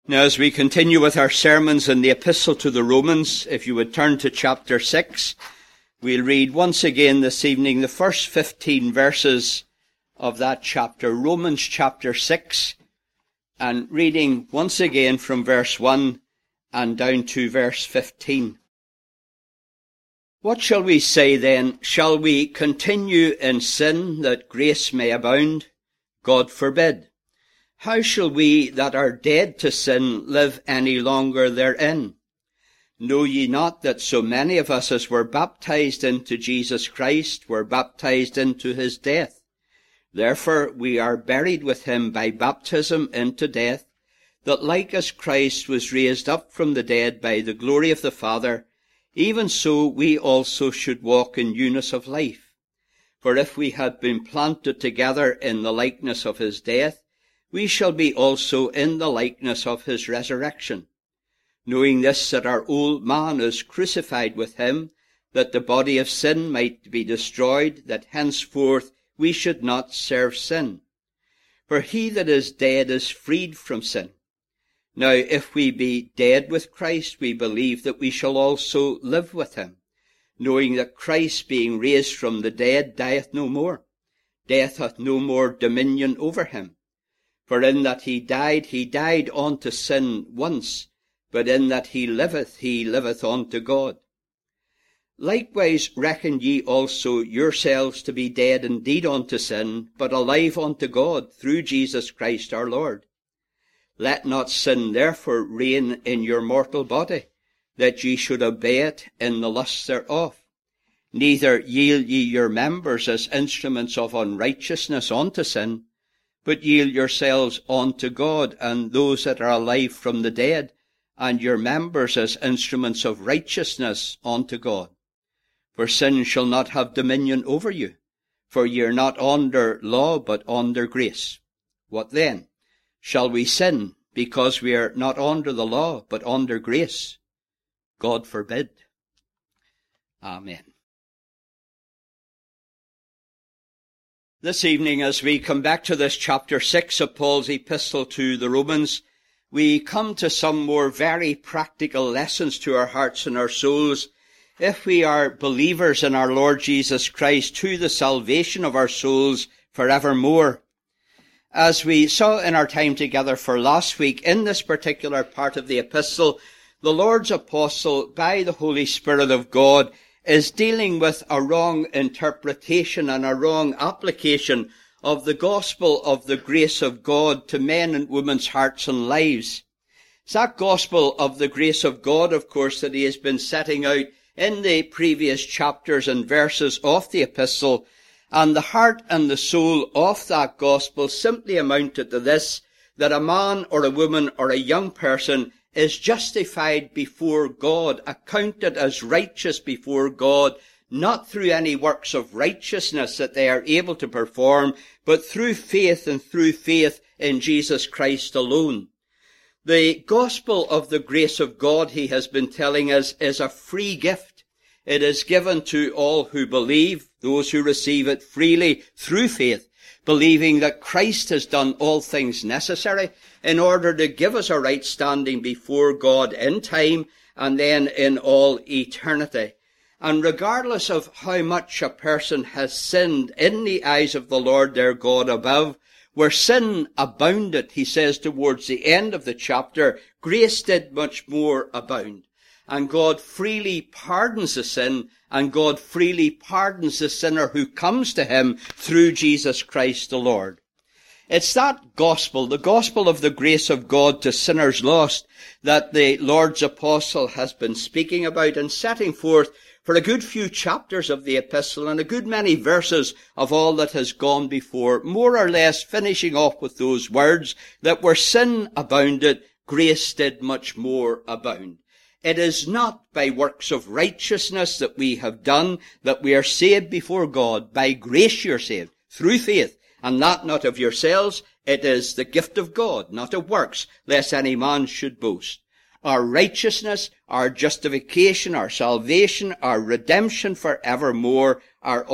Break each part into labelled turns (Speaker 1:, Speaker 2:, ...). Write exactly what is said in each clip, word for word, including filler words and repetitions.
Speaker 1: Now, as we continue with our sermons in the Epistle to the Romans, if you would turn to chapter six, we'll read once again this evening the first fifteen verses of that chapter, Romans chapter six, and reading once again from verse one and down to verse fifteen. What shall we say then? Shall we continue in sin that grace may abound? God forbid. How shall we that are dead to sin live any longer therein? Know ye not that so many of us as were baptized into Jesus Christ were baptized into his death? Therefore we are buried with him by baptism into death, that like as Christ was raised up from the dead by the glory of the Father, even so we also should walk in newness of life. For if we had been planted together in the likeness of his death, we shall be also in the likeness of his resurrection. Knowing this, that our old man is crucified with him, that the body of sin might be destroyed, that henceforth we should not serve sin. For he that is dead is freed from sin. Now if we be dead with Christ, we believe that we shall also live with him, knowing that Christ, being raised from the dead, dieth no more. Death hath no more dominion over him. For in that he died, he died unto sin once, but in that he liveth, he liveth unto God. Likewise reckon ye also yourselves to be dead indeed unto sin, but alive unto God through Jesus Christ our Lord. Let not sin therefore reign in your mortal body, that ye should obey it in the lusts thereof. Neither yield ye your members as instruments of unrighteousness unto sin, but yield yourselves unto God, and those that are alive from the dead, and your members as instruments of righteousness unto God. For sin shall not have dominion over you, for ye are not under law, but under grace. What then? Shall we sin, because we are not under the law, but under grace? God forbid. Amen. This evening, as we come back to this chapter six of Paul's epistle to the Romans, we come to some more very practical lessons to our hearts and our souls, if we are believers in our Lord Jesus Christ, to the salvation of our souls forevermore. As we saw in our time together for last week, in this particular part of the epistle, the Lord's apostle, by the Holy Spirit of God, is dealing with a wrong interpretation and a wrong application of the gospel of the grace of God to men and women's hearts and lives. It's that gospel of the grace of God, of course, that he has been setting out in the previous chapters and verses of the epistle, and the heart and the soul of that gospel simply amounted to this, that a man or a woman or a young person is justified before God, accounted as righteous before God, not through any works of righteousness that they are able to perform, but through faith and through faith in Jesus Christ alone. The gospel of the grace of God, he has been telling us, is a free gift. It is given to all who believe, those who receive it freely through faith, believing that Christ has done all things necessary in order to give us a right standing before God in time and then in all eternity. And regardless of how much a person has sinned in the eyes of the Lord their God above, where sin abounded, he says towards the end of the chapter, grace did much more abound. And God freely pardons the sin, and God freely pardons the sinner who comes to him through Jesus Christ the Lord. It's that gospel, the gospel of the grace of God to sinners lost, that the Lord's apostle has been speaking about and setting forth for a good few chapters of the epistle and a good many verses of all that has gone before, more or less finishing off with those words that where sin abounded, grace did much more abound. It is not by works of righteousness that we have done that we are saved before God. By grace you're saved, through faith, and that not of yourselves. It is the gift of God, not of works, lest any man should boast. Our righteousness, our justification, our salvation, our redemption forevermore are all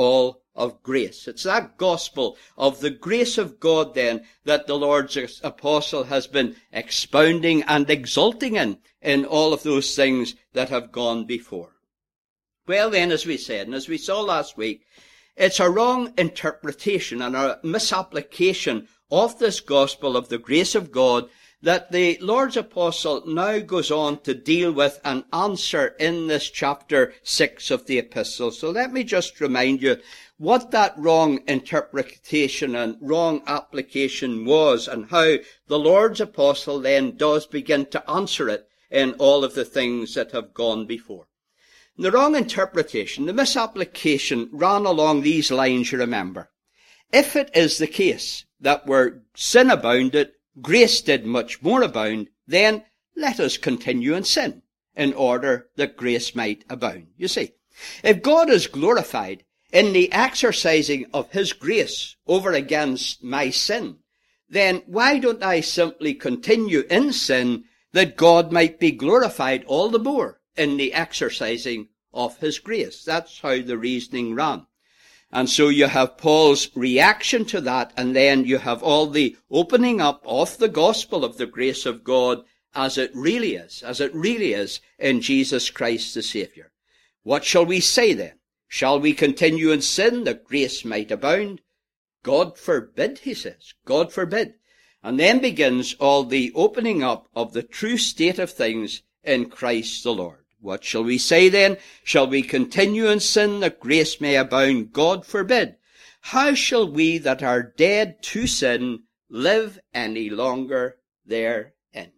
Speaker 1: of grace. It's that gospel of the grace of God then that the Lord's apostle has been expounding and exulting in, in all of those things that have gone before. Well then, as we said, and as we saw last week, it's a wrong interpretation and a misapplication of this gospel of the grace of God that the Lord's apostle now goes on to deal with and answer in this chapter six of the epistle. So let me just remind you what that wrong interpretation and wrong application was, and how the Lord's apostle then does begin to answer it in all of the things that have gone before. The wrong interpretation, the misapplication, ran along these lines, you remember. If it is the case that where sin abounded, grace did much more abound, then let us continue in sin, in order that grace might abound. You see, if God is glorified in the exercising of his grace over against my sin, then why don't I simply continue in sin that God might be glorified all the more in the exercising of his grace? That's how the reasoning ran. And so you have Paul's reaction to that, and then you have all the opening up of the gospel of the grace of God as it really is, as it really is in Jesus Christ the Saviour. What shall we say then? Shall we continue in sin that grace might abound? God forbid, he says. God forbid. And then begins all the opening up of the true state of things in Christ the Lord. What shall we say then? Shall we continue in sin that grace may abound? God forbid. How shall we that are dead to sin live any longer therein?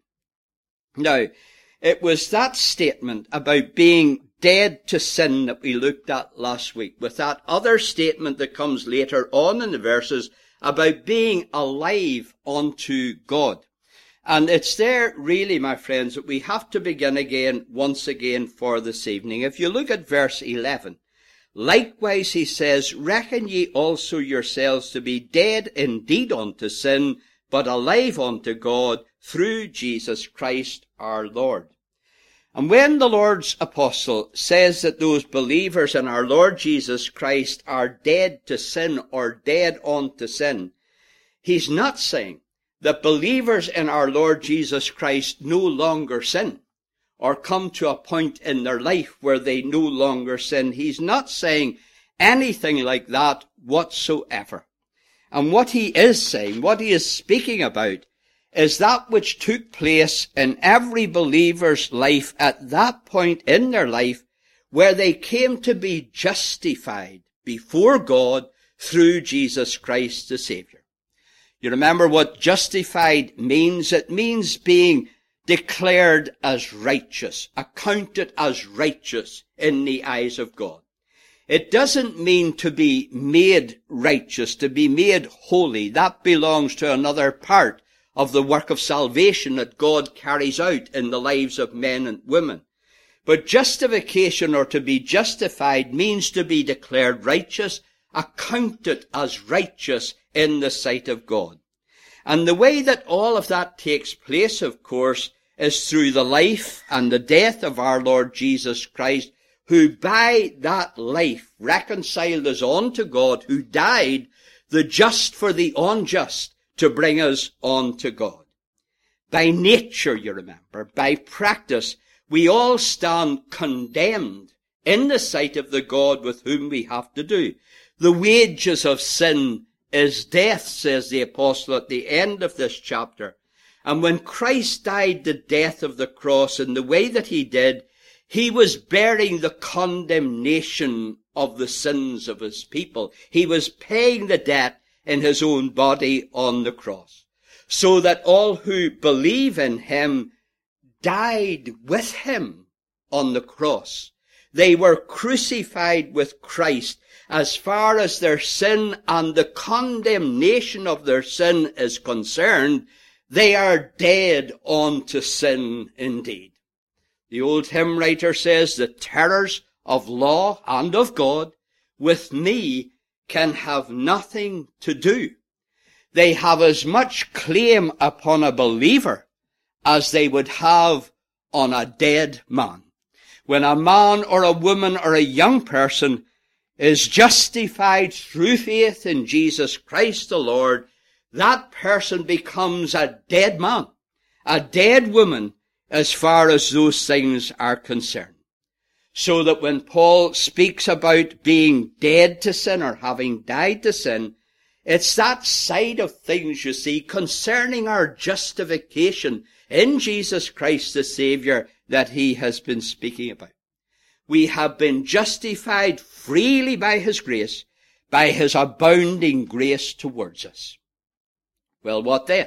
Speaker 1: Now, it was that statement about being dead to sin that we looked at last week, with that other statement that comes later on in the verses about being alive unto God. And it's there really, my friends, that we have to begin again, once again, for this evening. If you look at verse eleven, likewise he says, reckon ye also yourselves to be dead indeed unto sin, but alive unto God through Jesus Christ our Lord. And when the Lord's apostle says that those believers in our Lord Jesus Christ are dead to sin or dead unto sin, he's not saying that believers in our Lord Jesus Christ no longer sin, or come to a point in their life where they no longer sin. He's not saying anything like that whatsoever. And what he is saying, what he is speaking about, is that which took place in every believer's life at that point in their life where they came to be justified before God through Jesus Christ the Saviour. You remember what justified means? It means being declared as righteous, accounted as righteous in the eyes of God. It doesn't mean to be made righteous, to be made holy. That belongs to another part of the work of salvation that God carries out in the lives of men and women. But justification, or to be justified, means to be declared righteous, accounted as righteous in the sight of God. And the way that all of that takes place, of course, is through the life and the death of our Lord Jesus Christ, who by that life reconciled us unto God, who died, the just for the unjust, to bring us unto God. By nature, you remember, by practice, we all stand condemned in the sight of the God with whom we have to do. The wages of sin is death, says the apostle at the end of this chapter. And when Christ died the death of the cross in the way that he did, he was bearing the condemnation of the sins of his people. He was paying the debt in his own body on the cross, so that all who believe in him died with him on the cross. They were crucified with Christ. As far as their sin and the condemnation of their sin is concerned, they are dead unto sin indeed. The old hymn writer says, the terrors of law and of God with me can have nothing to do. They have as much claim upon a believer as they would have on a dead man. When a man or a woman or a young person is justified through faith in Jesus Christ the Lord, that person becomes a dead man, a dead woman, as far as those things are concerned. So that when Paul speaks about being dead to sin or having died to sin, it's that side of things, you see, concerning our justification in Jesus Christ the Saviour that he has been speaking about. We have been justified freely by his grace, by his abounding grace towards us. Well, what then?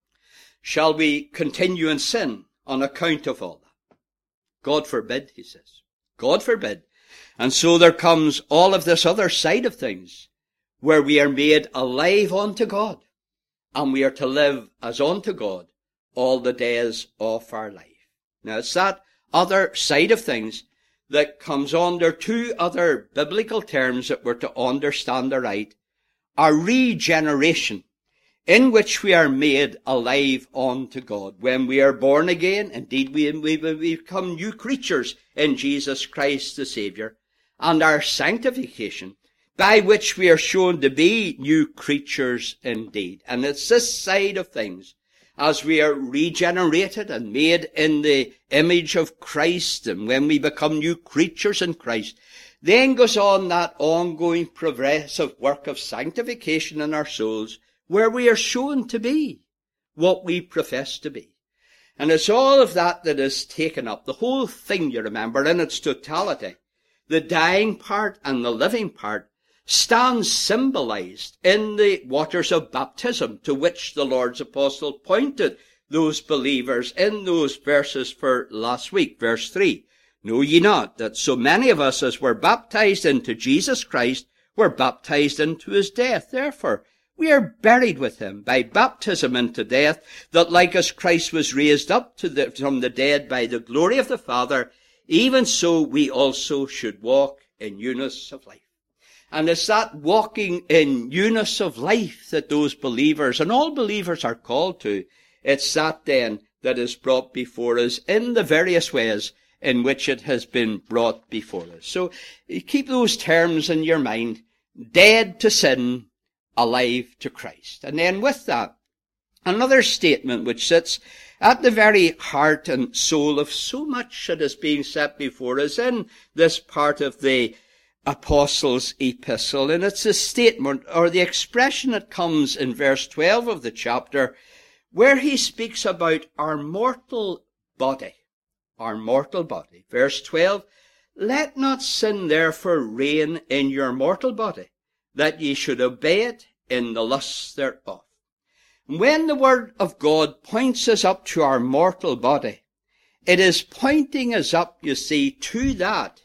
Speaker 1: Shall we continue in sin on account of all that? God forbid, he says. God forbid. And so there comes all of this other side of things, where we are made alive unto God, and we are to live as unto God all the days of our life. Now, it's that other side of things that comes under two other biblical terms that we're to understand aright. A regeneration, in which we are made alive unto God. When we are born again, indeed we, we, we become new creatures in Jesus Christ the Saviour. And our sanctification, by which we are shown to be new creatures indeed. And it's this side of things, as we are regenerated and made in the image of Christ, and when we become new creatures in Christ, then goes on that ongoing progressive work of sanctification in our souls, where we are shown to be what we profess to be. And it's all of that that is taken up, the whole thing, you remember, in its totality. The dying part and the living part stands symbolized in the waters of baptism, to which the Lord's apostle pointed those believers in those verses for last week. Verse three, know ye not that so many of us as were baptized into Jesus Christ were baptized into his death? Therefore we are buried with him by baptism into death, that like as Christ was raised up to the, from the dead by the glory of the Father, even so we also should walk in newness of life. And it's that walking in newness of life that those believers, and all believers, are called to. It's that then that is brought before us in the various ways in which it has been brought before us. So keep those terms in your mind. Dead to sin, alive to Christ. And then with that, another statement which sits at the very heart and soul of so much that is being set before us in this part of the Apostles' epistle, and it's a statement or the expression that comes in verse twelve of the chapter, where he speaks about our mortal body. Our mortal body. Verse twelve, let not sin therefore reign in your mortal body, that ye should obey it in the lusts thereof. When the word of God points us up to our mortal body, it is pointing us up, you see, to that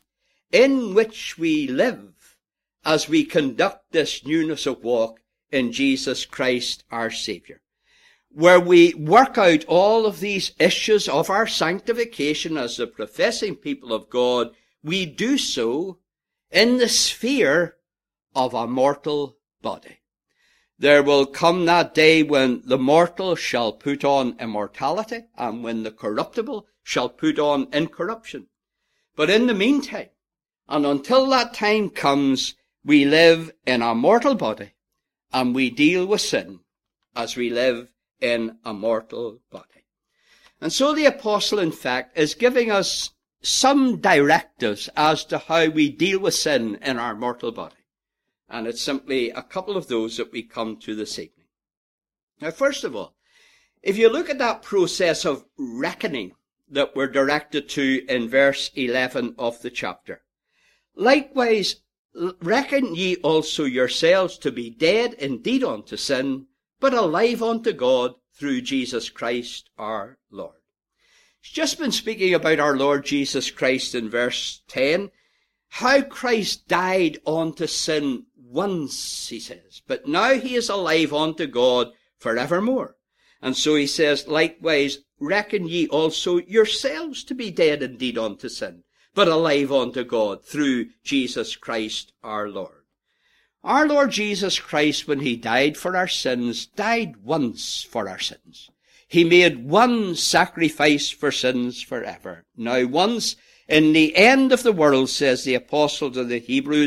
Speaker 1: in which we live as we conduct this newness of walk in Jesus Christ our Saviour. Where we work out all of these issues of our sanctification as the professing people of God, we do so in the sphere of a mortal body. There will come that day when the mortal shall put on immortality, and when the corruptible shall put on incorruption. But in the meantime, and until that time comes, we live in a mortal body, and we deal with sin as we live in a mortal body. And so the apostle, in fact, is giving us some directives as to how we deal with sin in our mortal body. And it's simply a couple of those that we come to this evening. Now, first of all, if you look at that process of reckoning that we're directed to in verse eleven of the chapter, likewise, reckon ye also yourselves to be dead indeed unto sin, but alive unto God through Jesus Christ our Lord. He's just been speaking about our Lord Jesus Christ in verse ten, how Christ died unto sin once, he says, but now he is alive unto God forevermore. And so he says, likewise, reckon ye also yourselves to be dead indeed unto sin, but alive unto God through Jesus Christ our Lord. Our Lord Jesus Christ, when he died for our sins, died once for our sins. He made one sacrifice for sins forever. Now once, in the end of the world, says the apostle to the Hebrews,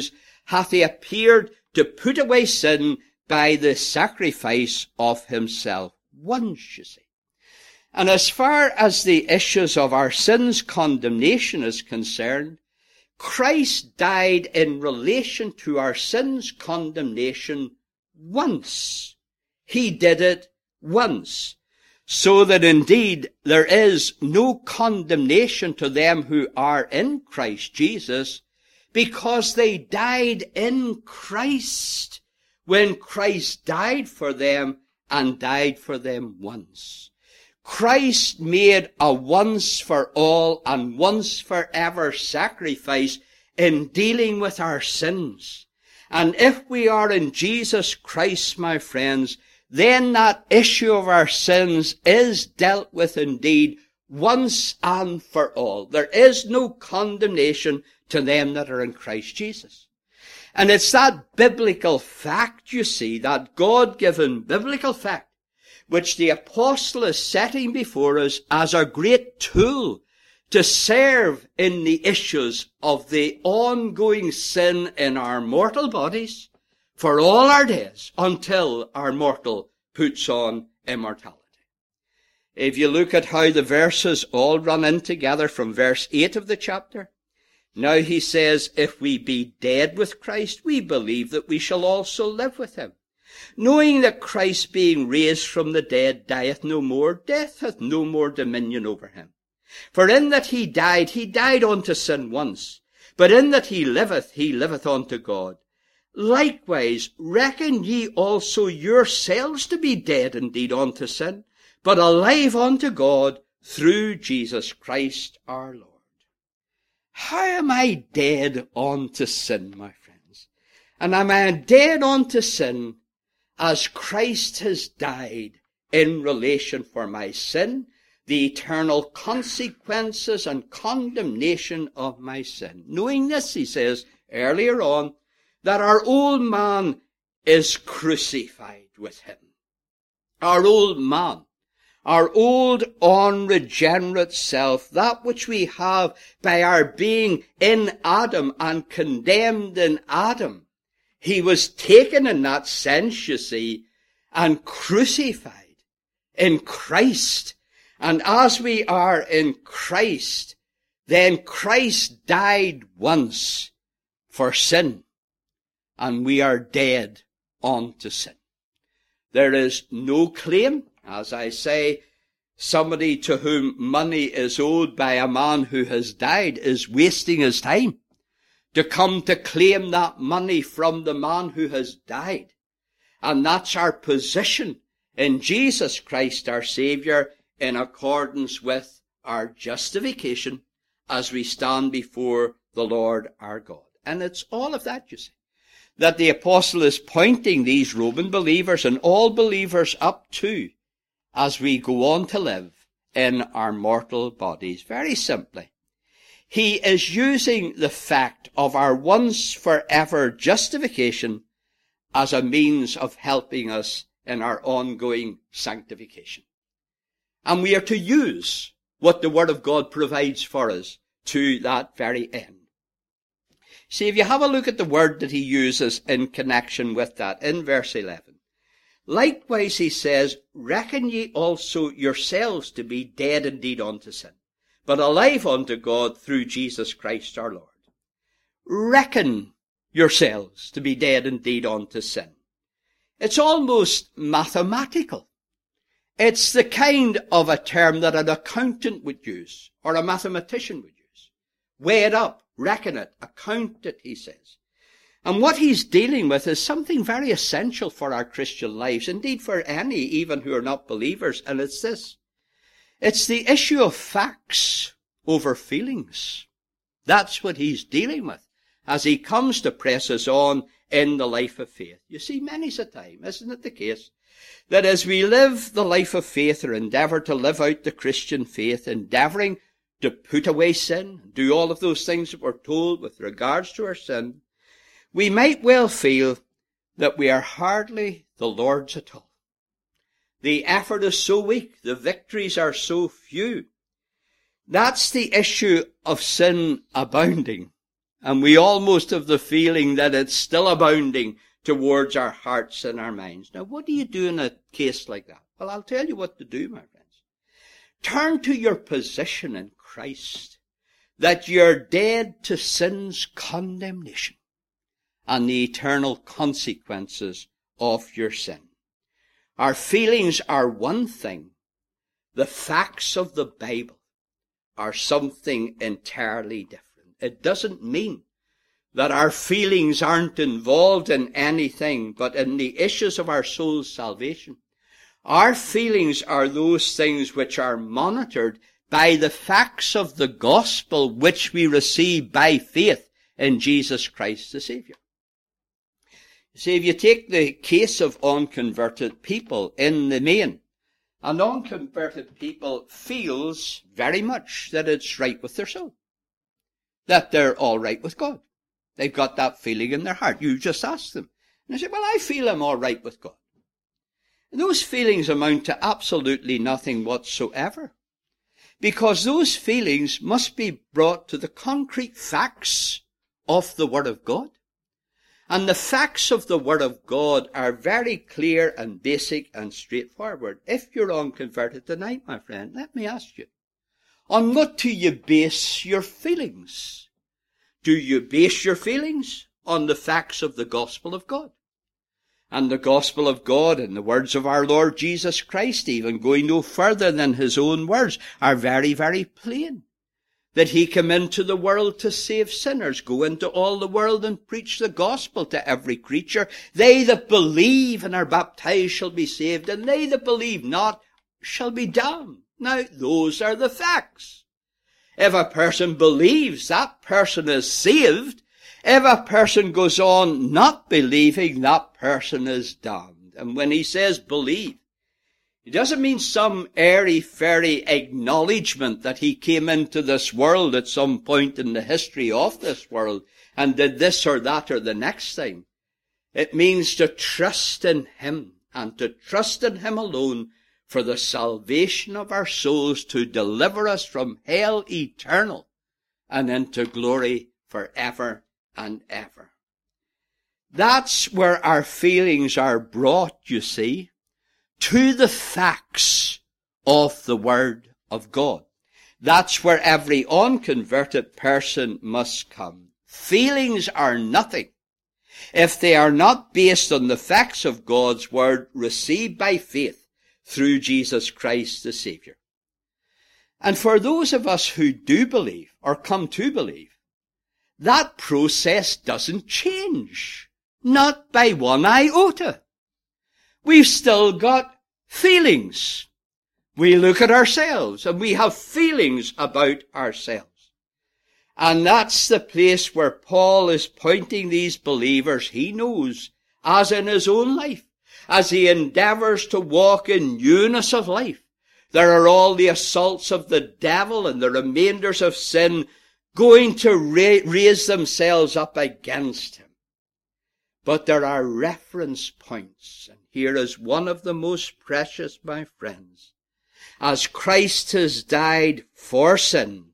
Speaker 1: hath he appeared to put away sin by the sacrifice of himself once, you see. And as far as the issues of our sin's condemnation is concerned, Christ died in relation to our sin's condemnation once. He did it once. So that indeed there is no condemnation to them who are in Christ Jesus, because they died in Christ when Christ died for them and died for them once. Christ made a once for all and once forever sacrifice in dealing with our sins. And if we are in Jesus Christ, my friends, then that issue of our sins is dealt with indeed once and for all. There is no condemnation to them that are in Christ Jesus. And it's that biblical fact, you see, that God-given biblical fact, which the apostle is setting before us as a great tool to serve in the issues of the ongoing sin in our mortal bodies for all our days until our mortal puts on immortality. If you look at how the verses all run in together from verse eight of the chapter, now he says, if we be dead with Christ, we believe that we shall also live with him. Knowing that Christ being raised from the dead dieth no more, death hath no more dominion over him. For in that he died, he died unto sin once, but in that he liveth, he liveth unto God. Likewise, reckon ye also yourselves to be dead indeed unto sin, but alive unto God through Jesus Christ our Lord. How am I dead unto sin, my friends? And am I dead unto sin as Christ has died in relation for my sin, the eternal consequences and condemnation of my sin? Knowing this, he says earlier on, that our old man is crucified with him. Our old man, our old unregenerate self, that which we have by our being in Adam and condemned in Adam, he was taken in that sense, you see, and crucified in Christ. And as we are in Christ, then Christ died once for sin, and we are dead unto sin. There is no claim, as I say, somebody to whom money is owed by a man who has died is wasting his time to come to claim that money from the man who has died. And that's our position in Jesus Christ our Saviour, in accordance with our justification as we stand before the Lord our God. And it's all of that, you see, that the apostle is pointing these Roman believers and all believers up to as we go on to live in our mortal bodies. Very simply, he is using the fact of our once forever justification as a means of helping us in our ongoing sanctification. And we are to use what the Word of God provides for us to that very end. See, if you have a look at the word that he uses in connection with that in verse eleven. Likewise, he says, reckon ye also yourselves to be dead indeed unto sin, but alive unto God through Jesus Christ our Lord. Reckon yourselves to be dead indeed unto sin. It's almost mathematical. It's the kind of a term that an accountant would use, or a mathematician would use. Weigh it up, reckon it, account it, he says. And what he's dealing with is something very essential for our Christian lives, indeed for any, even who are not believers, and it's this. It's the issue of facts over feelings. That's what he's dealing with as he comes to press us on in the life of faith. You see, many's a time, isn't it the case, that as we live the life of faith, or endeavour to live out the Christian faith, endeavouring to put away sin, and do all of those things that we're told with regards to our sin, we might well feel that we are hardly the Lord's at all. The effort is so weak, the victories are so few. That's the issue of sin abounding And we almost have the feeling that it's still abounding towards our hearts and our minds. Now, what do you do in a case like that? Well, I'll tell you what to do, my friends. Turn to your position in Christ, that you're dead to sin's condemnation and the eternal consequences of your sin. Our feelings are one thing. The facts of the Bible are something entirely different. It doesn't mean that our feelings aren't involved in anything but in the issues of our soul's salvation. Our feelings are those things which are monitored by the facts of the gospel which we receive by faith in Jesus Christ the Saviour. You see, if you take the case of unconverted people in the main, an unconverted people feels very much that it's right with their soul, that they're all right with God. They've got that feeling in their heart. You just ask them. And they say, well, I feel I'm all right with God. And those feelings amount to absolutely nothing whatsoever, because those feelings must be brought to the concrete facts of the Word of God. And the facts of the Word of God are very clear and basic and straightforward. If you're unconverted tonight, my friend, let me ask you, on what do you base your feelings? Do you base your feelings on the facts of the gospel of God? And the gospel of God, in the words of our Lord Jesus Christ, even going no further than his own words, are very, very plain. That he came into the world to save sinners. Go into all the world and preach the gospel to every creature. They that believe and are baptized shall be saved, and they that believe not shall be damned. Now, those are the facts. If a person believes, that person is saved. If a person goes on not believing, that person is damned. And when he says believe, it doesn't mean some airy-fairy acknowledgement that he came into this world at some point in the history of this world and did this or that or the next thing. It means to trust in him and to trust in him alone for the salvation of our souls, to deliver us from hell eternal and into glory forever and ever. That's where our feelings are brought, you see, to the facts of the Word of God. That's where every unconverted person must come. Feelings are nothing if they are not based on the facts of God's Word received by faith through Jesus Christ the Saviour. And for those of us who do believe, or come to believe, that process doesn't change. Not by one iota. We've still got feelings. We look at ourselves and we have feelings about ourselves. And that's the place where Paul is pointing these believers, he knows, as in his own life, as he endeavors to walk in newness of life. There are all the assaults of the devil and the remainders of sin going to ra- raise themselves up against him. But there are reference points, and here is one of the most precious, my friends. As Christ has died for sin,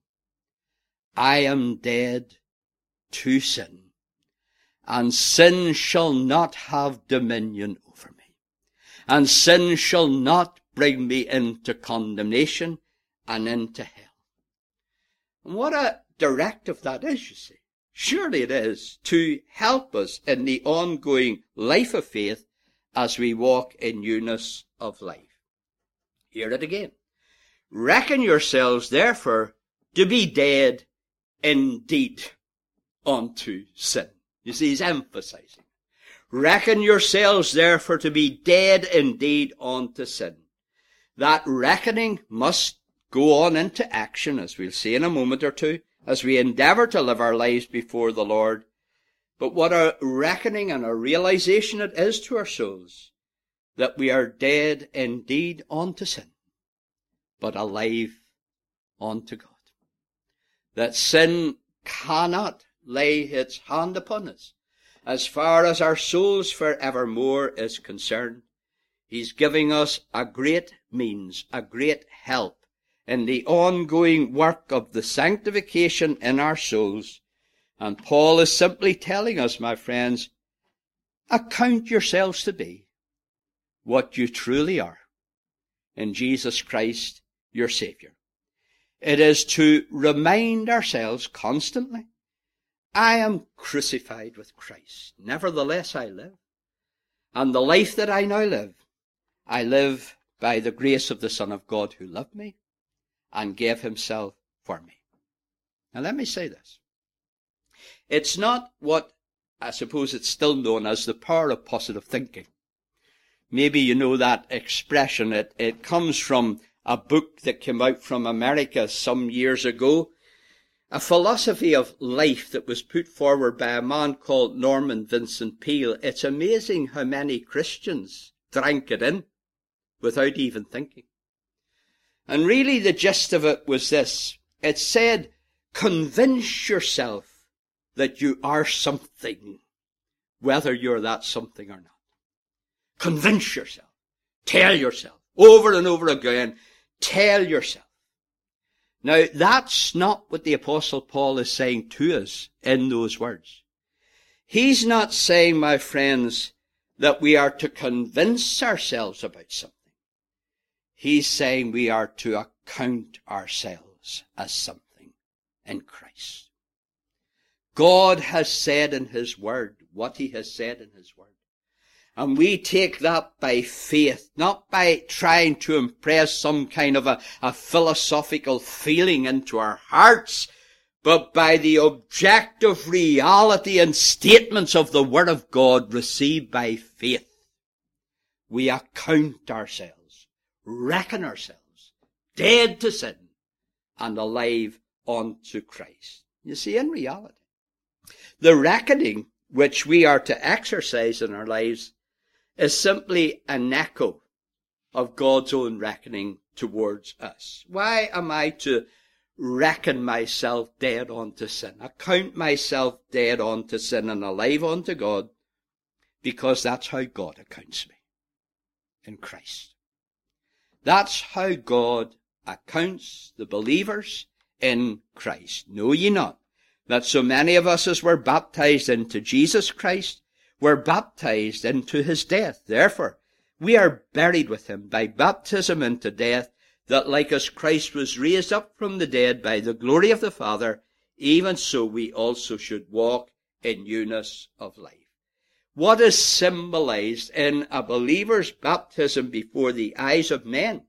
Speaker 1: I am dead to sin, and sin shall not have dominion over me, and sin shall not bring me into condemnation and into hell. And what a directive that is, you see. Surely it is to help us in the ongoing life of faith as we walk in newness of life. Hear it again. Reckon yourselves, therefore, to be dead indeed unto sin. You see, he's emphasizing. Reckon yourselves, therefore, to be dead indeed unto sin. That reckoning must go on into action, as we'll see in a moment or two, as we endeavor to live our lives before the Lord. But what a reckoning and a realization it is to our souls, that we are dead indeed unto sin, but alive unto God. That sin cannot lay its hand upon us as far as our souls forevermore is concerned. He's giving us a great means, a great help in the ongoing work of the sanctification in our souls, And Paul is simply telling us, my friends, account yourselves to be what you truly are in Jesus Christ, your Savior. It is to remind ourselves constantly, I am crucified with Christ. Nevertheless I live. And the life that I now live, I live by the grace of the Son of God who loved me and gave himself for me. Now let me say this. It's not what, I suppose it's still known as the power of positive thinking. Maybe you know that expression. It, it comes from a book that came out from America some years ago. A philosophy of life that was put forward by a man called Norman Vincent Peale. It's amazing how many Christians drank it in without even thinking. And really the gist of it was this. It said, convince yourself that you are something, whether you're that something or not. Convince yourself. Tell yourself. Over and over again, tell yourself. Now, that's not what the Apostle Paul is saying to us in those words. He's not saying, my friends, that we are to convince ourselves about something. He's saying we are to account ourselves as something in Christ. God has said in his word what he has said in his word. And we take that by faith, not by trying to impress some kind of a, a philosophical feeling into our hearts, but by the objective reality and statements of the Word of God received by faith. We account ourselves, reckon ourselves, dead to sin, and alive unto Christ. You see, in reality, the reckoning which we are to exercise in our lives is simply an echo of God's own reckoning towards us. Why am I to reckon myself dead unto sin? Account myself dead unto sin and alive unto God, because that's how God accounts me in Christ. That's how God accounts the believers in Christ. Know ye not that so many of us as were baptized into Jesus Christ were baptized into his death? Therefore, we are buried with him by baptism into death, that like as Christ was raised up from the dead by the glory of the Father, even so we also should walk in newness of life. What is symbolized in a believer's baptism before the eyes of men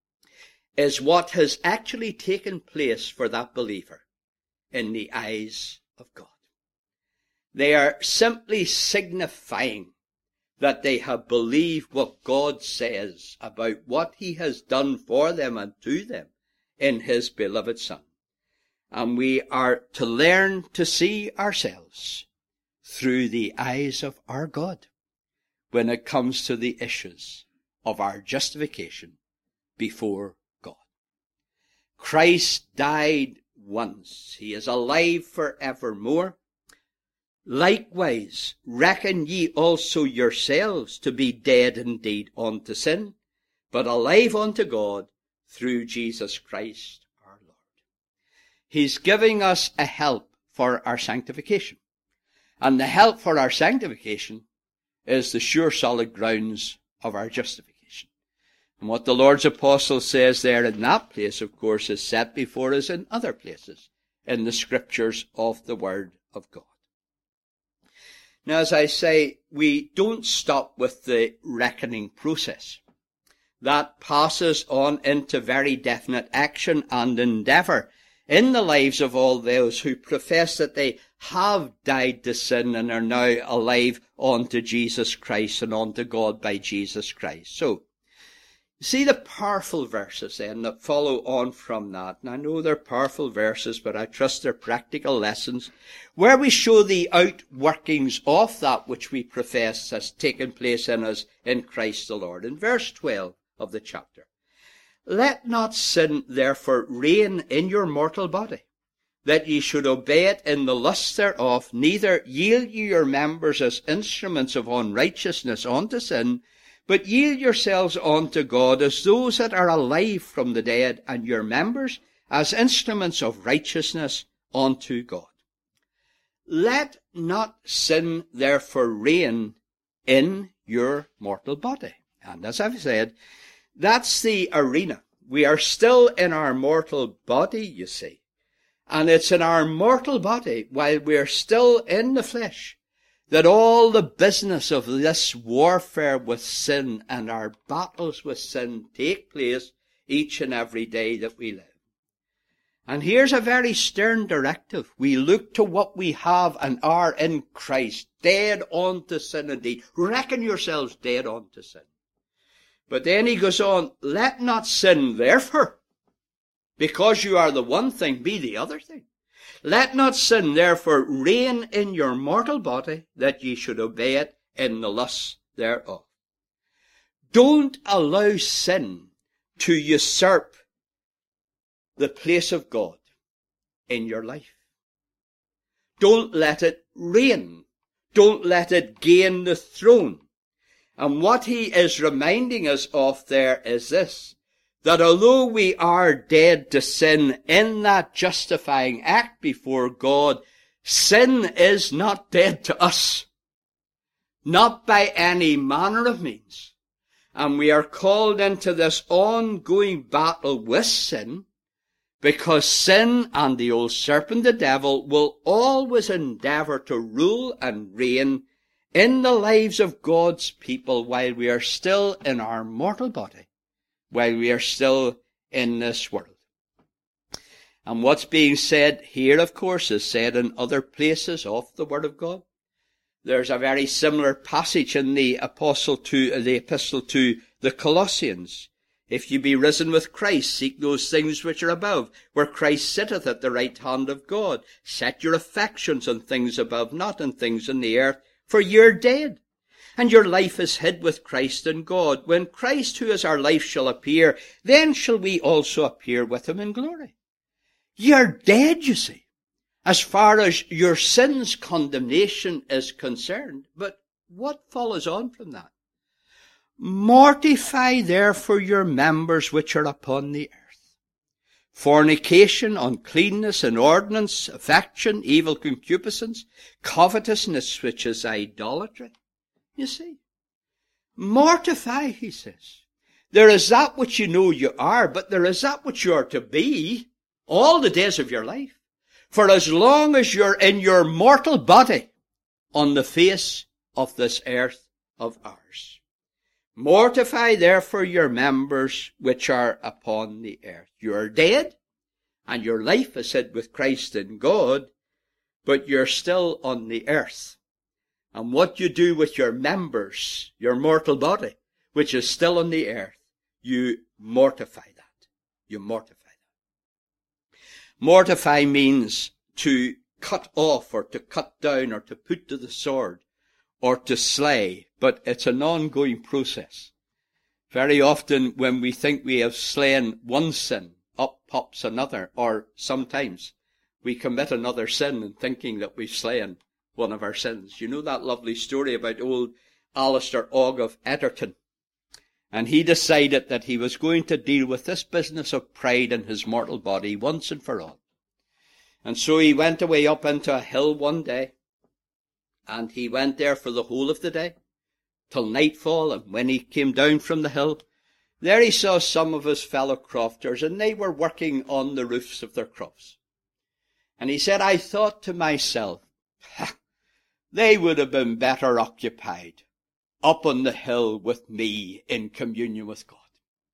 Speaker 1: is what has actually taken place for that believer in the eyes of God. They are simply signifying that they have believed what God says about what he has done for them and to them in his beloved Son. And we are to learn to see ourselves through the eyes of our God when it comes to the issues of our justification before God. Christ died once. He is alive forevermore. Likewise, reckon ye also yourselves to be dead indeed unto sin, but alive unto God through Jesus Christ our Lord. He's giving us a help for our sanctification. And the help for our sanctification is the sure solid grounds of our justification. And what the Lord's apostle says there in that place, of course, is set before us in other places in the scriptures of the Word of God. Now, as I say, we don't stop with the reckoning process. That passes on into very definite action and endeavour in the lives of all those who profess that they have died to sin and are now alive unto Jesus Christ and unto God by Jesus Christ. So, see the powerful verses then that follow on from that. And I know they're powerful verses, but I trust they're practical lessons where we show the outworkings of that which we profess has taken place in us in Christ the Lord. In verse twelve of the chapter, let not sin therefore reign in your mortal body, that ye should obey it in the lust thereof, neither yield ye your members as instruments of unrighteousness unto sin, but yield yourselves unto God as those that are alive from the dead, and your members as instruments of righteousness unto God. Let not sin therefore reign in your mortal body. And as I've said, that's the arena. We are still in our mortal body, you see. And it's in our mortal body, while we are still in the flesh, that all the business of this warfare with sin and our battles with sin take place each and every day that we live. And here's a very stern directive. We look to what we have and are in Christ, dead unto sin indeed. Reckon yourselves dead unto sin. But then he goes on, let not sin therefore, because you are the one thing, be the other thing. Let not sin therefore reign in your mortal body, that ye should obey it in the lusts thereof. Don't allow sin to usurp the place of God in your life. Don't let it reign. Don't let it gain the throne. And what he is reminding us of there is this, that although we are dead to sin in that justifying act before God, sin is not dead to us. Not by any manner of means. And we are called into this ongoing battle with sin, because sin and the old serpent, the devil, will always endeavor to rule and reign in the lives of God's people while we are still in our mortal body, while we are still in this world. And what's being said here, of course, is said in other places of the Word of God. There's a very similar passage in the apostle to the epistle to the Colossians. If you be risen with Christ, seek those things which are above, where Christ sitteth at the right hand of God. Set your affections on things above, not on things on the earth, for you're dead, and your life is hid with Christ in God. When Christ, who is our life, shall appear, then shall we also appear with him in glory. You're dead, you see, as far as your sin's condemnation is concerned. But what follows on from that? Mortify therefore your members which are upon the earth. Fornication, uncleanness, inordinance, affection, evil concupiscence, covetousness, which is idolatry. You see, mortify, he says. There is that which you know you are, but there is that which you are to be all the days of your life. For as long as you're in your mortal body on the face of this earth of ours. Mortify therefore your members which are upon the earth. You are dead, and your life is hid with Christ in God, but you're still on the earth. And what you do with your members, your mortal body, which is still on the earth, you mortify that. You mortify that. Mortify means to cut off, or to cut down, or to put to the sword, or to slay, but it's an ongoing process. Very often when we think we have slain one sin, up pops another, or sometimes we commit another sin in thinking that we've slain one of our sins. You know that lovely story about old Alistair Ogg of Etterton. And he decided that he was going to deal with this business of pride in his mortal body once and for all. And so he went away up into a hill one day, and he went there for the whole of the day, till nightfall. And when he came down from the hill, there he saw some of his fellow crofters, and they were working on the roofs of their crofts. And he said, I thought to myself, they would have been better occupied up on the hill with me in communion with God.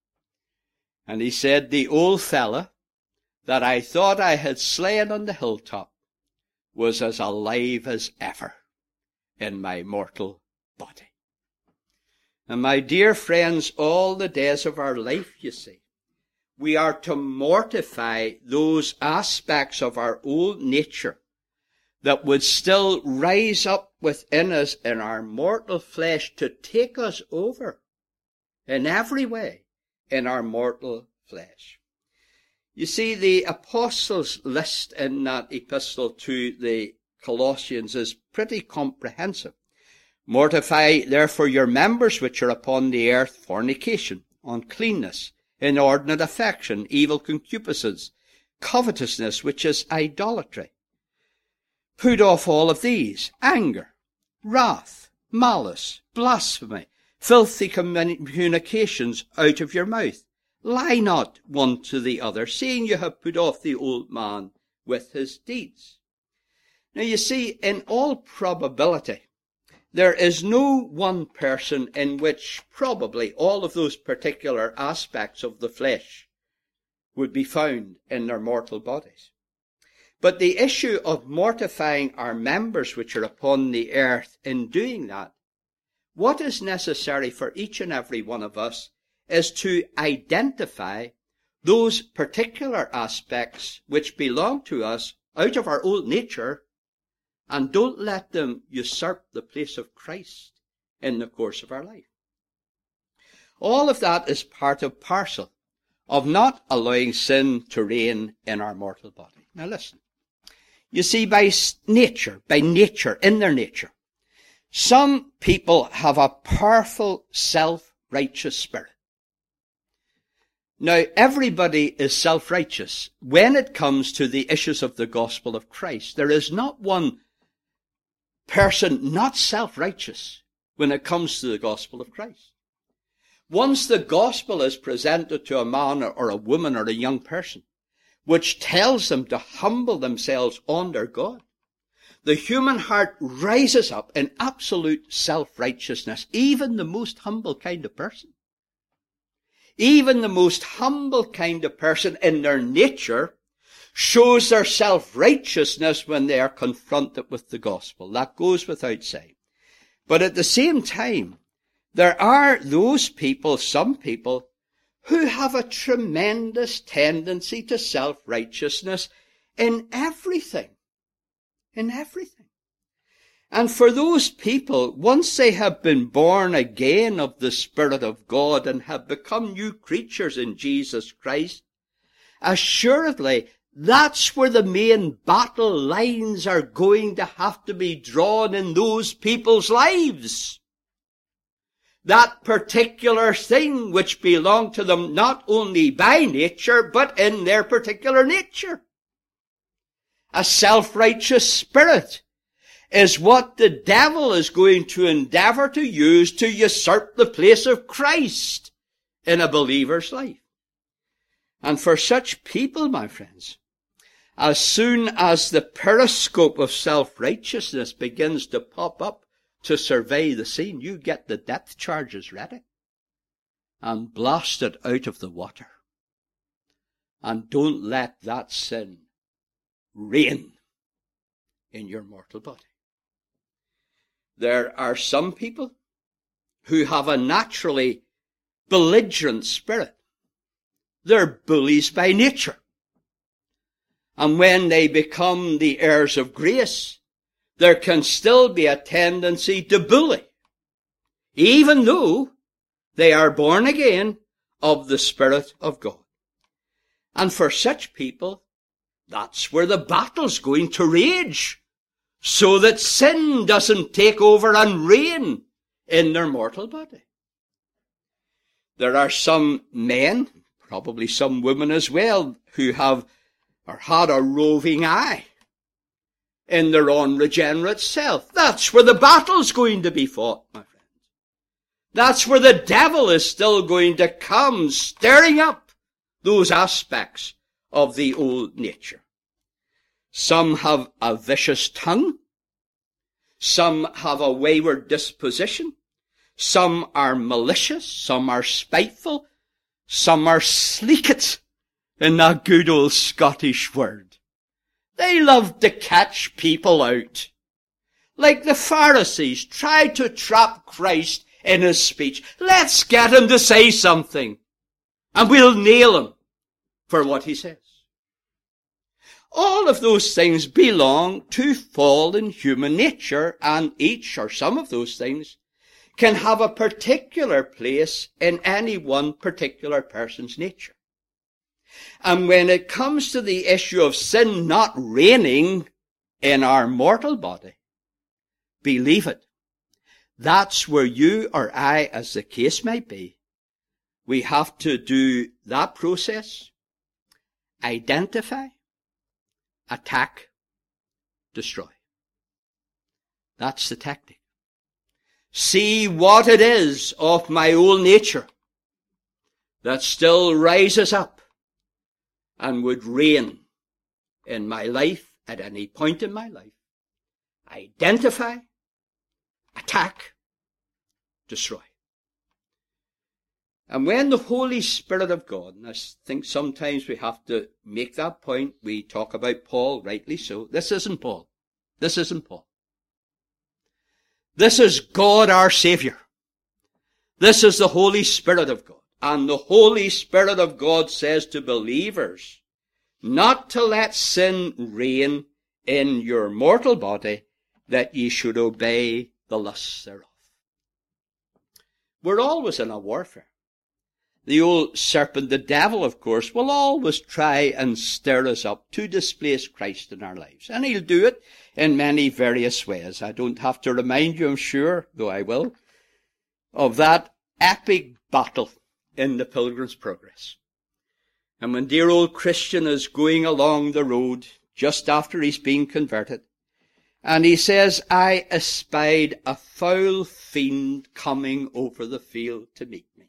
Speaker 1: And he said, the old fella that I thought I had slain on the hilltop was as alive as ever in my mortal body. And my dear friends, all the days of our life, you see, we are to mortify those aspects of our old nature that would still rise up within us in our mortal flesh to take us over in every way in our mortal flesh. You see, the apostles' list in that epistle to the Colossians is pretty comprehensive. Mortify therefore your members which are upon the earth, fornication, uncleanness, inordinate affection, evil concupiscence, covetousness, which is idolatry. Put off all of these: anger, wrath, malice, blasphemy, filthy communications out of your mouth. Lie not one to the other, seeing you have put off the old man with his deeds. Now you see, in all probability, there is no one person in which probably all of those particular aspects of the flesh would be found in their mortal bodies. But the issue of mortifying our members which are upon the earth, in doing that, what is necessary for each and every one of us is to identify those particular aspects which belong to us out of our old nature, and don't let them usurp the place of Christ in the course of our life. All of that is part and parcel of not allowing sin to reign in our mortal body. Now listen. You see, by nature, by nature, in their nature, some people have a powerful self-righteous spirit. Now, everybody is self-righteous when it comes to the issues of the gospel of Christ. There is not one person not self-righteous when it comes to the gospel of Christ. Once the gospel is presented to a man or a woman or a young person, which tells them to humble themselves under God, the human heart rises up in absolute self-righteousness, even the most humble kind of person. Even the most humble kind of person in their nature shows their self-righteousness when they are confronted with the gospel. That goes without saying. But at the same time, there are those people, some people, who have a tremendous tendency to self-righteousness in everything. In everything. And for those people, once they have been born again of the Spirit of God and have become new creatures in Jesus Christ, assuredly, that's where the main battle lines are going to have to be drawn in those people's lives. That particular thing which belonged to them not only by nature, but in their particular nature. A self-righteous spirit is what the devil is going to endeavor to use to usurp the place of Christ in a believer's life. And for such people, my friends, as soon as the periscope of self-righteousness begins to pop up to survey the scene, you get the depth charges ready and blast it out of the water. And don't let that sin reign in your mortal body. There are some people who have a naturally belligerent spirit. They're bullies by nature. And when they become the heirs of grace, there can still be a tendency to bully, even though they are born again of the Spirit of God. And for such people, that's where the battle's going to rage, so that sin doesn't take over and reign in their mortal body. There are some men, probably some women as well, who have or had a roving eye in their own regenerate self. That's where the battle's going to be fought, my friends. That's where the devil is still going to come, stirring up those aspects of the old nature. Some have a vicious tongue. Some have a wayward disposition. Some are malicious. Some are spiteful. Some are sleekit, in that good old Scottish word. They love to catch people out. Like the Pharisees tried to trap Christ in his speech. Let's get him to say something, and we'll nail him for what he says. All of those things belong to fallen human nature, and each or some of those things can have a particular place in any one particular person's nature. And when it comes to the issue of sin not reigning in our mortal body, believe it, that's where you or I, as the case may be, we have to do that process, identify, attack, destroy. That's the tactic. See what it is of my old nature that still rises up and would reign in my life at any point in my life. Identify, attack, destroy. And when the Holy Spirit of God, and I think sometimes we have to make that point, we talk about Paul, rightly so. This isn't Paul. This isn't Paul. This is God our Savior. This is the Holy Spirit of God. And the Holy Spirit of God says to believers not to let sin reign in your mortal body, that ye should obey the lusts thereof. We're always in a warfare. The old serpent, the devil, of course, will always try and stir us up to displace Christ in our lives. And he'll do it in many various ways. I don't have to remind you, I'm sure, though I will, of that epic battle in the Pilgrim's Progress. And when dear old Christian is going along the road just after he's been converted, and he says, I espied a foul fiend coming over the field to meet me.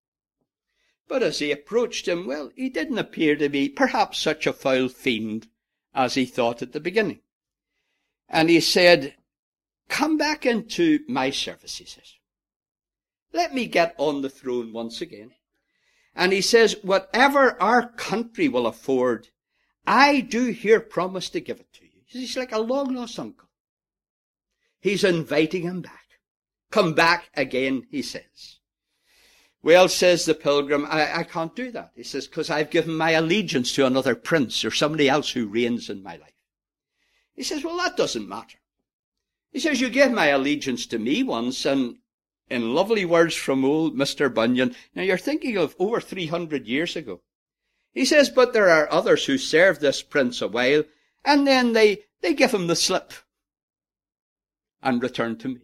Speaker 1: But as he approached him, well, he didn't appear to be perhaps such a foul fiend as he thought at the beginning. And he said, come back into my service, he says. Let me get on the throne once again. And he says, whatever our country will afford, I do here promise to give it to you. He's like a long-lost uncle. He's inviting him back. Come back again, he says. Well, says the pilgrim, I, I can't do that. He says, because I've given my allegiance to another prince or somebody else who reigns in my life. He says, well, that doesn't matter. He says, you gave my allegiance to me once, and in lovely words from old Mister Bunyan, now you're thinking of over three hundred years ago. He says, but there are others who serve this prince a while, and then they, they give him the slip and return to me.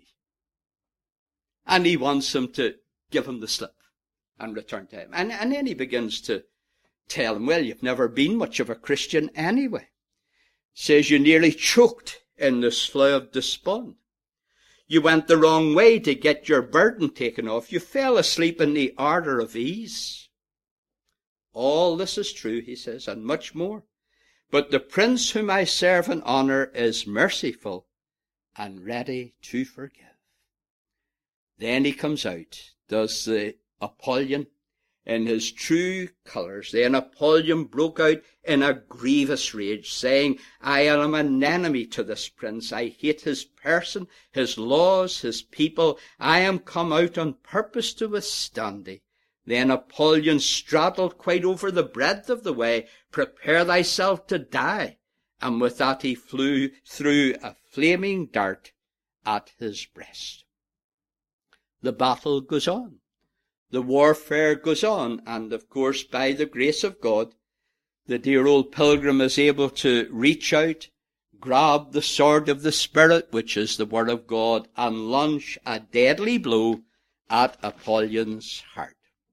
Speaker 1: And he wants him to give him the slip and return to him. And, and then he begins to tell him, well, you've never been much of a Christian anyway. Says you nearly choked in the slough of despond. You went the wrong way to get your burden taken off. You fell asleep in the ardour of ease. All this is true, he says, and much more. But the prince whom I serve and honour is merciful and ready to forgive. Then he comes out, does the Apollyon in his true colours. Then Apollyon broke out in a grievous rage, saying, I am an enemy to this prince. I hate his person, his laws, his people. I am come out on purpose to withstand thee. Then Apollyon straddled quite over the breadth of the way. Prepare thyself to die. And with that he flew through a flaming dart at his breast. The battle goes on. The warfare goes on. And of course, by the grace of God, the dear old pilgrim is able to reach out, grab the sword of the Spirit, which is the Word of God, and launch a deadly blow at Apollon's heart.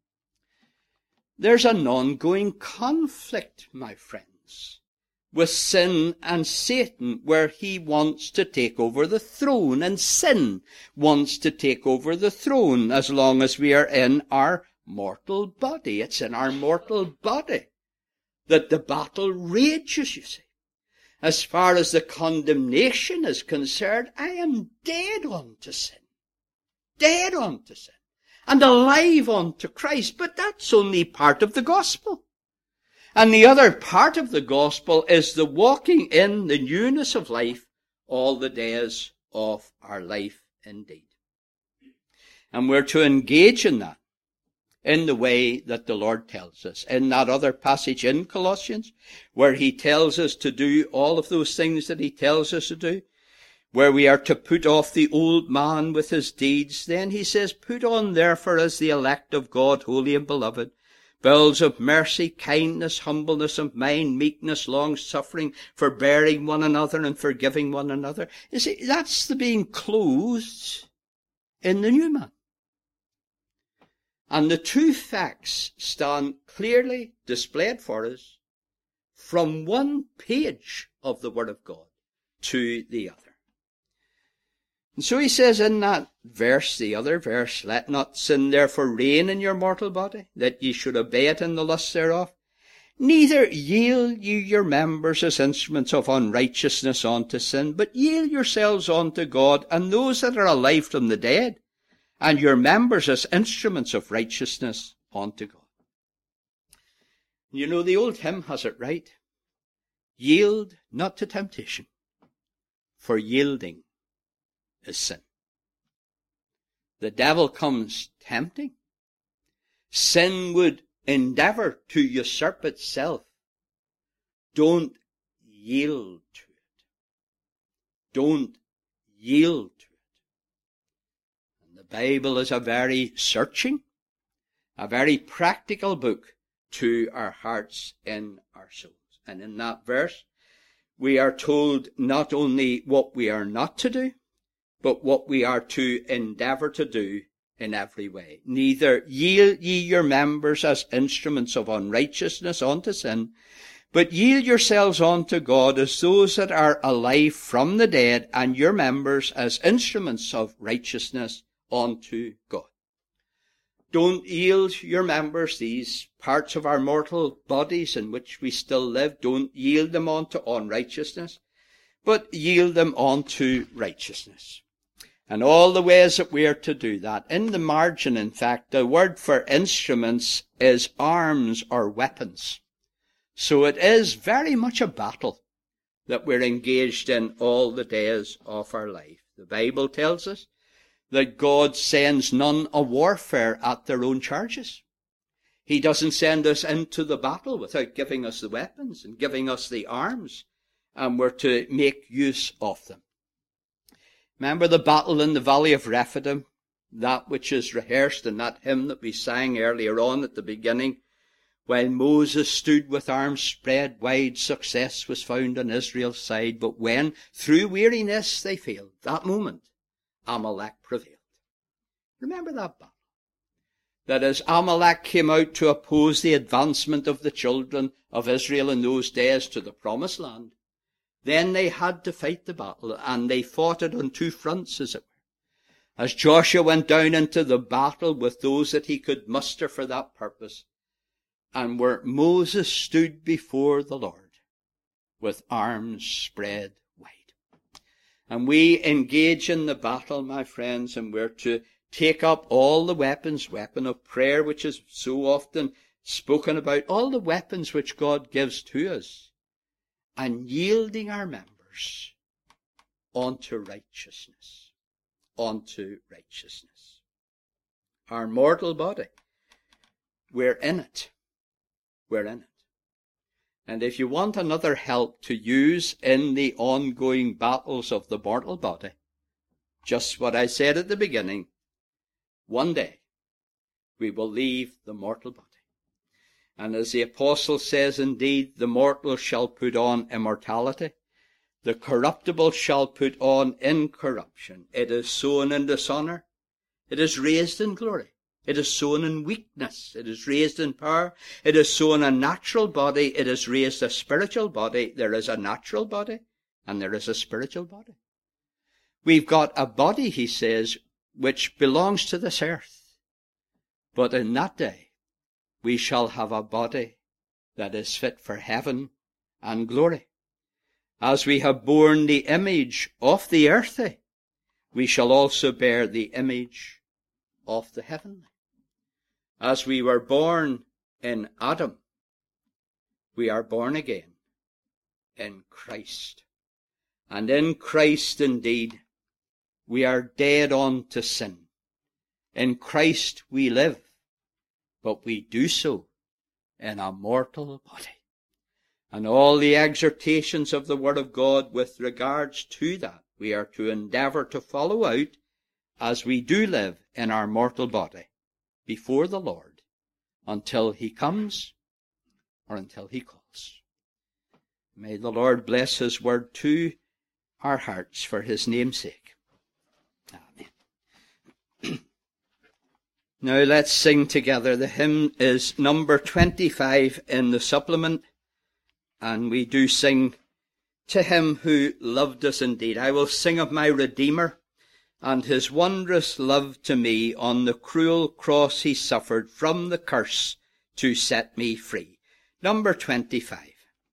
Speaker 1: There's an ongoing conflict, my friends, with sin and Satan, where he wants to take over the throne, and sin wants to take over the throne as long as we are in our mortal body. It's in our mortal body that the battle rages, you see. As far as the condemnation is concerned, I am dead on to sin. Dead on to sin. And alive unto Christ. But that's only part of the gospel. And the other part of the gospel is the walking in the newness of life all the days of our life indeed. And we're to engage in that in the way that the Lord tells us. In that other passage in Colossians, where he tells us to do all of those things that he tells us to do, where we are to put off the old man with his deeds, then he says, put on therefore as the elect of God, holy and beloved, bowels of mercy, kindness, humbleness of mind, meekness, long-suffering, forbearing one another and forgiving one another. You see, that's the being clothed in the new man. And the two facts stand clearly displayed for us from one page of the Word of God to the other. And so he says in that verse, the other verse, let not sin therefore reign in your mortal body, that ye should obey it in the lusts thereof. Neither yield ye your members as instruments of unrighteousness unto sin, but yield yourselves unto God, and those that are alive from the dead, and your members as instruments of righteousness unto God. You know, the old hymn has it right. Yield not to temptation, for yielding is sin. The devil comes tempting. Sin would endeavor to usurp itself. Don't yield to it. Don't yield to it. And the Bible is a very searching, a very practical book to our hearts and our souls. And in that verse, we are told not only what we are not to do, but what we are to endeavor to do in every way. Neither yield ye your members as instruments of unrighteousness unto sin, but yield yourselves unto God as those that are alive from the dead, and your members as instruments of righteousness unto God. Don't yield your members, these parts of our mortal bodies in which we still live, don't yield them unto unrighteousness, but yield them unto righteousness. And all the ways that we are to do that. In the margin, in fact, the word for instruments is arms or weapons. So it is very much a battle that we're engaged in all the days of our life. The Bible tells us that God sends none a warfare at their own charges. He doesn't send us into the battle without giving us the weapons and giving us the arms, and we're to make use of them. Remember the battle in the valley of Rephidim, that which is rehearsed in that hymn that we sang earlier on at the beginning. While Moses stood with arms spread wide, success was found on Israel's side. But when, through weariness, they failed, that moment, Amalek prevailed. Remember that battle. That as Amalek came out to oppose the advancement of the children of Israel in those days to the promised land, then they had to fight the battle, and they fought it on two fronts, as it were. As Joshua went down into the battle with those that he could muster for that purpose, and where Moses stood before the Lord with arms spread wide. And we engage in the battle, my friends, and we're to take up all the weapons, weapon of prayer, which is so often spoken about, all the weapons which God gives to us, and yielding our members unto righteousness, unto righteousness. Our mortal body, we're in it. We're in it. And if you want another help to use in the ongoing battles of the mortal body, just what I said at the beginning, one day we will leave the mortal body. And as the apostle says, indeed, the mortal shall put on immortality, the corruptible shall put on incorruption. It is sown in dishonor, it is raised in glory. It is sown in weakness, it is raised in power. It is sown a natural body, it is raised a spiritual body. There is a natural body, and there is a spiritual body. We've got a body, he says, which belongs to this earth. But in that day, we shall have a body that is fit for heaven and glory. As we have borne the image of the earthly, we shall also bear the image of the heavenly. As we were born in Adam, we are born again in Christ. And in Christ indeed, we are dead unto sin. In Christ we live, but we do so in a mortal body. And all the exhortations of the Word of God with regards to that, we are to endeavor to follow out as we do live in our mortal body before the Lord until he comes or until he calls. May the Lord bless his word to our hearts for his name's sake. Amen. Now let's sing together. The hymn is number twenty-five in the supplement, and we do sing to him who loved us indeed. I will sing of my Redeemer, and his wondrous love to me. On the cruel cross he suffered from the curse to set me free. Number twenty-five.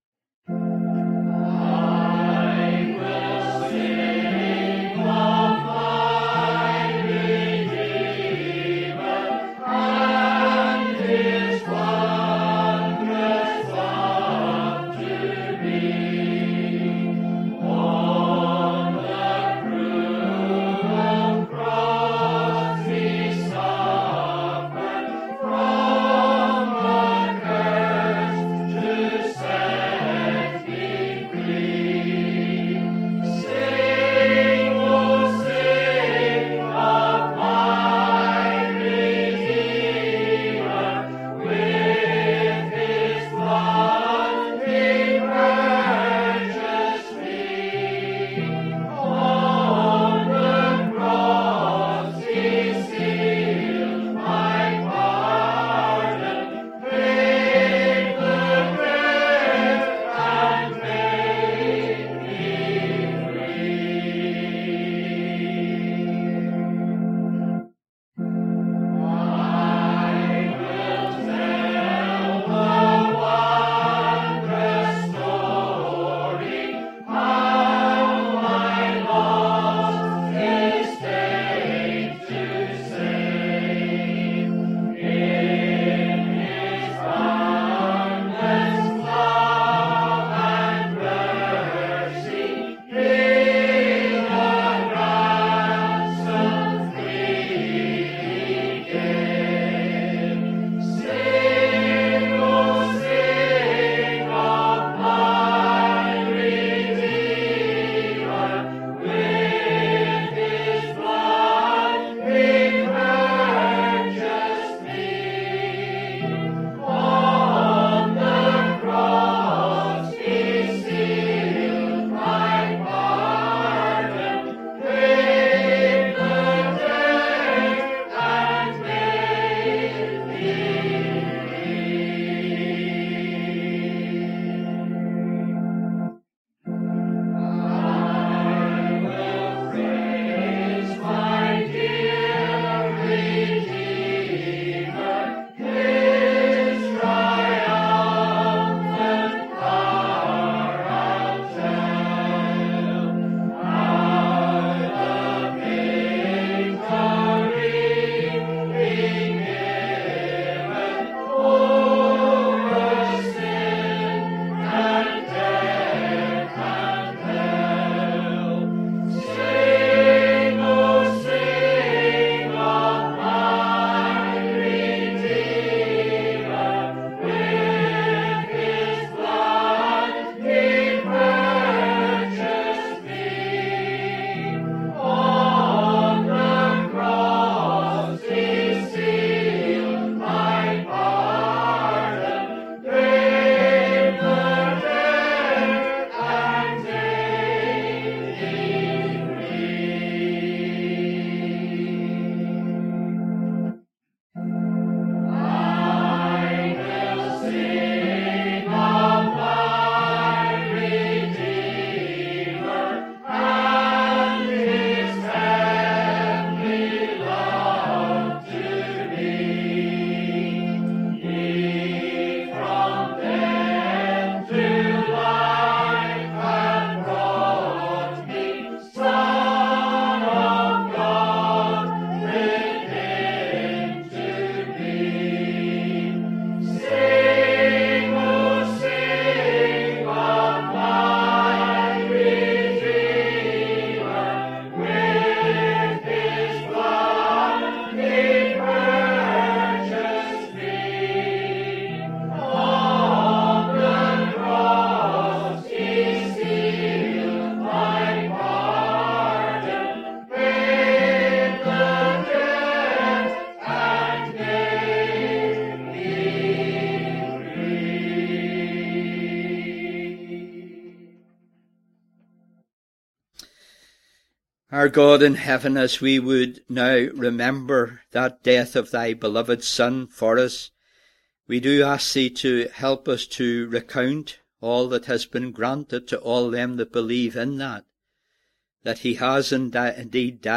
Speaker 2: Our God in heaven, as we would now remember that death of thy beloved Son for us, we do ask thee to help us to recount all that has been granted to all them that believe in that, that he has indeed died,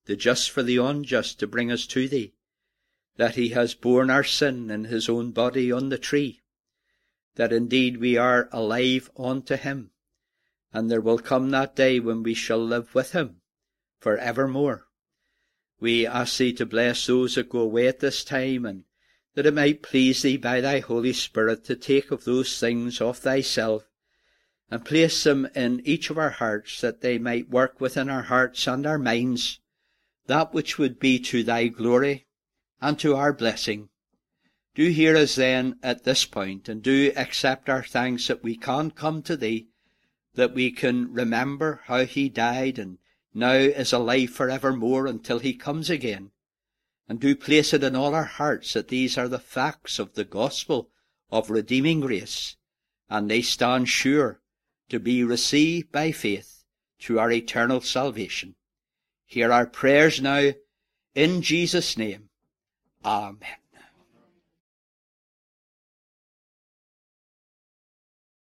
Speaker 2: the just for the unjust, to bring us to thee, that he has borne our sin in his own body on the tree, that indeed we are alive unto him, and there will come that day when we shall live with him for evermore. We ask thee to bless those that go away at this time, and that it might please thee by thy Holy Spirit to take of those things of thyself, and place them in each of our hearts, that they might work within our hearts and our minds that which would be to thy glory and to our blessing. Do hear us then at this point, and do accept our thanks that we can come to thee, that we can remember how he died and now is alive for evermore until he comes again. And do place it in all our hearts that these are the facts of the gospel of redeeming grace, and they stand sure to be received by faith to our eternal salvation. Hear our prayers now, in Jesus' name. Amen.